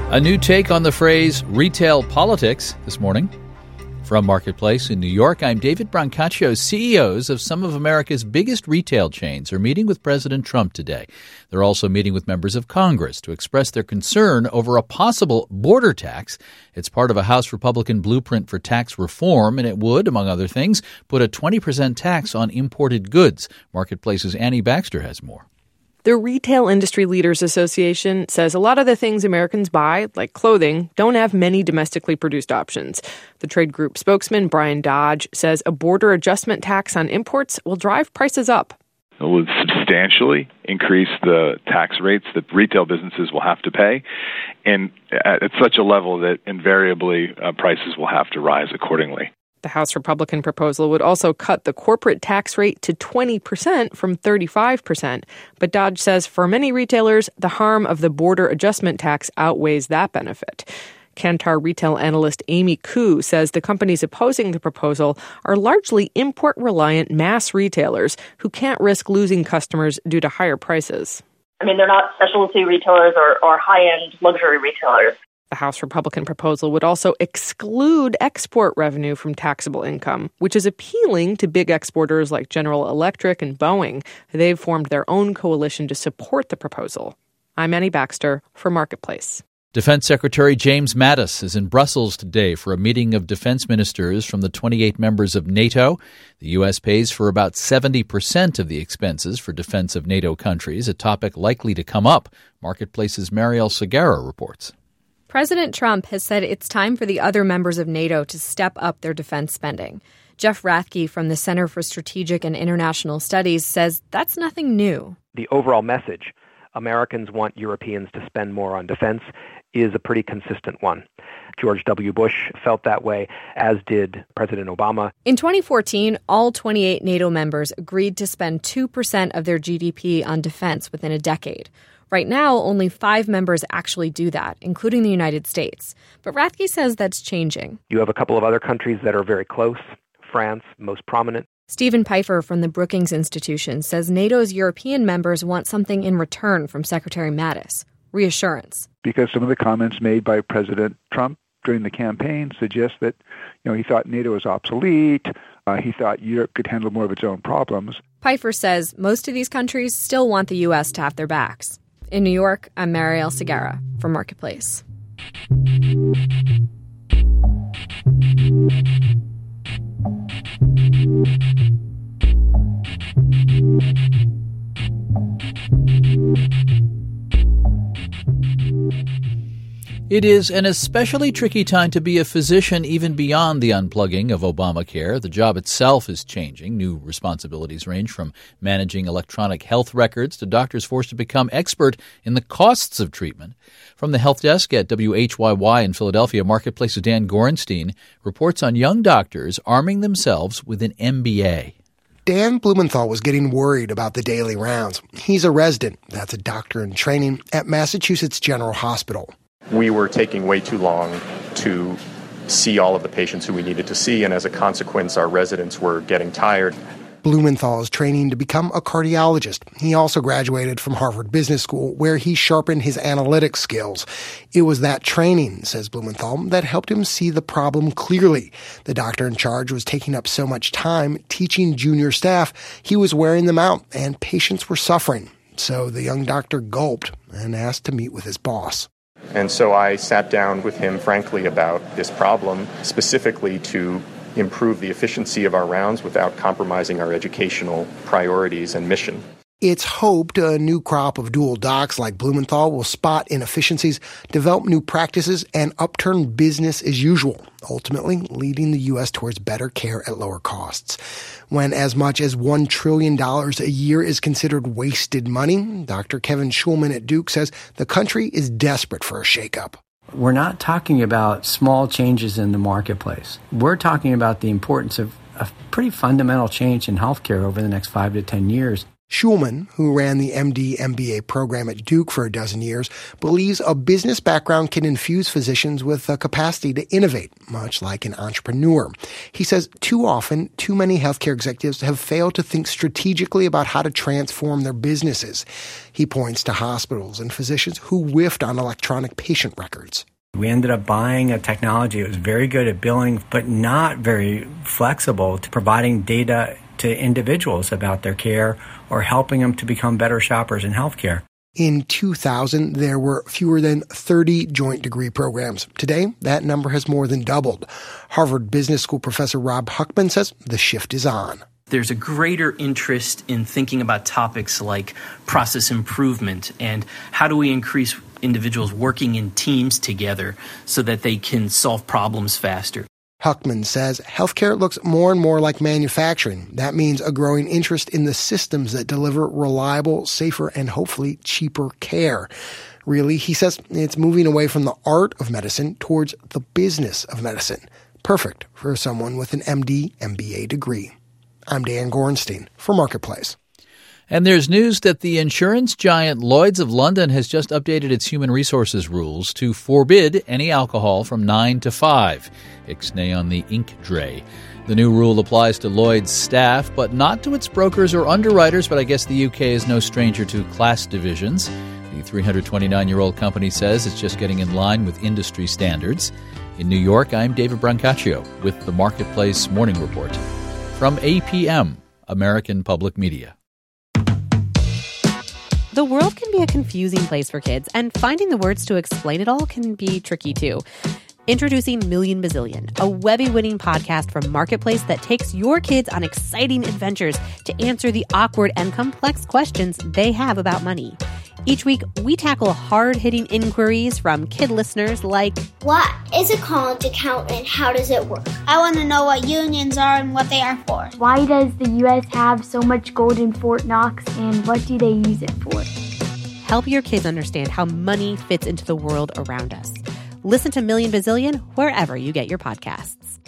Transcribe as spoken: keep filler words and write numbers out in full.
A new take on the phrase retail politics this morning. From Marketplace in New York, I'm David Brancaccio. C E Os of some of America's biggest retail chains are meeting with President Trump today. They're also meeting with members of Congress to express their concern over a possible border tax. It's part of a House Republican blueprint for tax reform, and it would, among other things, put a twenty percent tax on imported goods. Marketplace's Annie Baxter has more. The Retail Industry Leaders Association says a lot of the things Americans buy, like clothing, don't have many domestically produced options. The trade group spokesman, Brian Dodge, says a border adjustment tax on imports will drive prices up. It will substantially increase the tax rates that retail businesses will have to pay, and at such a level that invariably uh, prices will have to rise accordingly. The House Republican proposal would also cut the corporate tax rate to twenty percent from thirty-five percent. But Dodge says for many retailers, the harm of the border adjustment tax outweighs that benefit. Kantar retail analyst Amy Koo says the companies opposing the proposal are largely import-reliant mass retailers who can't risk losing customers due to higher prices. I mean, they're not specialty retailers or, or high-end luxury retailers. The House Republican proposal would also exclude export revenue from taxable income, which is appealing to big exporters like General Electric and Boeing. They've formed their own coalition to support the proposal. I'm Annie Baxter for Marketplace. Defense Secretary James Mattis is in Brussels today for a meeting of defense ministers from the twenty-eight members of NATO. The U S pays for about seventy percent of the expenses for defense of NATO countries, a topic likely to come up. Marketplace's Marielle Segarra reports. President Trump has said it's time for the other members of NATO to step up their defense spending. Jeff Rathke from the Center for Strategic and International Studies says that's nothing new. The overall message, Americans want Europeans to spend more on defense, is a pretty consistent one. George W. Bush felt that way, as did President Obama. In twenty fourteen, all twenty-eight NATO members agreed to spend two percent of their G D P on defense within a decade. Right now, only five members actually do that, including the United States. But Rathke says that's changing. You have a couple of other countries that are very close. France, most prominent. Stephen Pfeiffer from the Brookings Institution says NATO's European members want something in return from Secretary Mattis: reassurance. Because some of the comments made by President Trump during the campaign suggest that, you know, he thought NATO was obsolete. Uh, he thought Europe could handle more of its own problems. Pfeiffer says most of these countries still want the U S to have their backs. In New York, I'm Marielle Segarra for Marketplace. It is an especially tricky time to be a physician, even beyond the unplugging of Obamacare. The job itself is changing. New responsibilities range from managing electronic health records to doctors forced to become expert in the costs of treatment. From the Health Desk at W H Y Y in Philadelphia, Marketplace's Dan Gorenstein reports on young doctors arming themselves with an M B A. Dan Blumenthal was getting worried about the daily rounds. He's a resident, that's a doctor in training, at Massachusetts General Hospital. We were taking way too long to see all of the patients who we needed to see, and as a consequence, our residents were getting tired. Blumenthal is training to become a cardiologist. He also graduated from Harvard Business School, where he sharpened his analytic skills. It was that training, says Blumenthal, that helped him see the problem clearly. The doctor in charge was taking up so much time teaching junior staff, he was wearing them out, and patients were suffering. So the young doctor gulped and asked to meet with his boss. And so I sat down with him, frankly, about this problem, specifically to improve the efficiency of our rounds without compromising our educational priorities and mission. It's hoped a new crop of dual docs like Blumenthal will spot inefficiencies, develop new practices, and upturn business as usual, ultimately leading the U S towards better care at lower costs. When as much as one trillion dollars a year is considered wasted money, Doctor Kevin Schulman at Duke says the country is desperate for a shakeup. We're not talking about small changes in the marketplace. We're talking about the importance of a pretty fundamental change in healthcare over the next five to ten years. Schulman, who ran the M D M B A program at Duke for a dozen years, believes a business background can infuse physicians with a capacity to innovate, much like an entrepreneur. He says too often, too many healthcare executives have failed to think strategically about how to transform their businesses. He points to hospitals and physicians who whiffed on electronic patient records. We ended up buying a technology that was very good at billing, but not very flexible to providing data to individuals about their care or helping them to become better shoppers in healthcare. In two thousand, there were fewer than thirty joint degree programs. Today, that number has more than doubled. Harvard Business School professor Rob Huckman says the shift is on. There's a greater interest in thinking about topics like process improvement and how do we increase individuals working in teams together so that they can solve problems faster. Huckman says healthcare looks more and more like manufacturing. That means a growing interest in the systems that deliver reliable, safer, and hopefully cheaper care. Really, he says it's moving away from the art of medicine towards the business of medicine. Perfect for someone with an M D M B A degree. I'm Dan Gorenstein for Marketplace. And there's news that the insurance giant Lloyd's of London has just updated its human resources rules to forbid any alcohol from nine to five. Ixnay on the ink dray. The new rule applies to Lloyd's staff, but not to its brokers or underwriters, but I guess the U K is no stranger to class divisions. The three hundred twenty-nine-year-old company says it's just getting in line with industry standards. In New York, I'm David Brancaccio with the Marketplace Morning Report. From A P M, American Public Media. The world can be a confusing place for kids, and finding the words to explain it all can be tricky too. Introducing Million Bazillion, a Webby-winning podcast from Marketplace that takes your kids on exciting adventures to answer the awkward and complex questions they have about money. Each week, we tackle hard-hitting inquiries from kid listeners like, what is a college account and how does it work? I want to know what unions are and what they are for. Why does the U S have so much gold in Fort Knox and what do they use it for? Help your kids understand how money fits into the world around us. Listen to Million Bazillion wherever you get your podcasts.